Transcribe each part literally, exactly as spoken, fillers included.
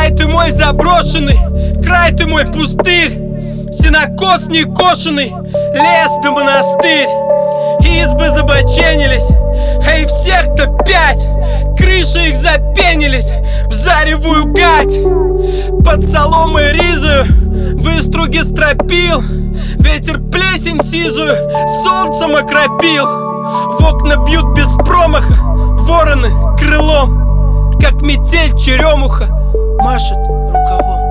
Край ты мой заброшенный, край ты мой пустырь, сенокос не кошеный, лес да монастырь. Избы забоченились, эй, всех-то пять, крыши их запенились в заревую гать. Под соломой ризою выструги стропил, ветер плесень сизую солнцем окропил. В окна бьют без промаха вороны крылом, как метель черемуха машет рукавом.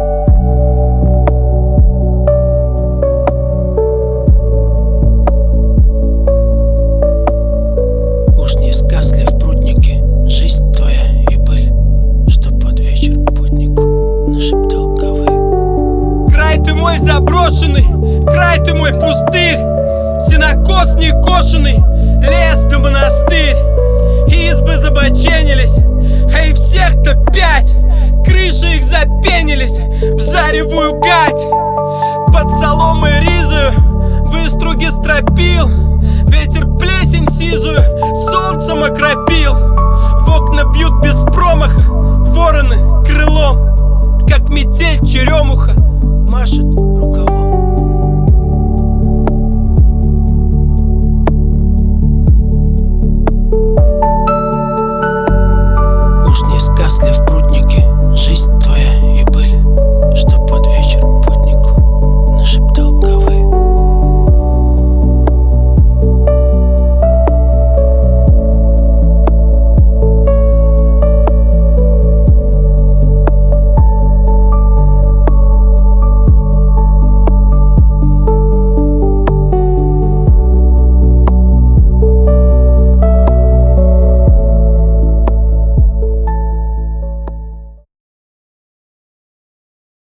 Уж не сказ ли в пруднике жизнь твоя и быль, что под вечер путнику нашептал ковыль. Край ты мой заброшенный, край ты мой пустырь, сенокос не кошеный, лес да монастырь. Избы забоченились, эй, всех-то пять, крыши их запенились в заревую гать. Под соломой ризою выструги стропил, ветер плесень сизую солнцем окропил. В окна бьют без промаха вороны крылом, как метель черемуха машет рукавом.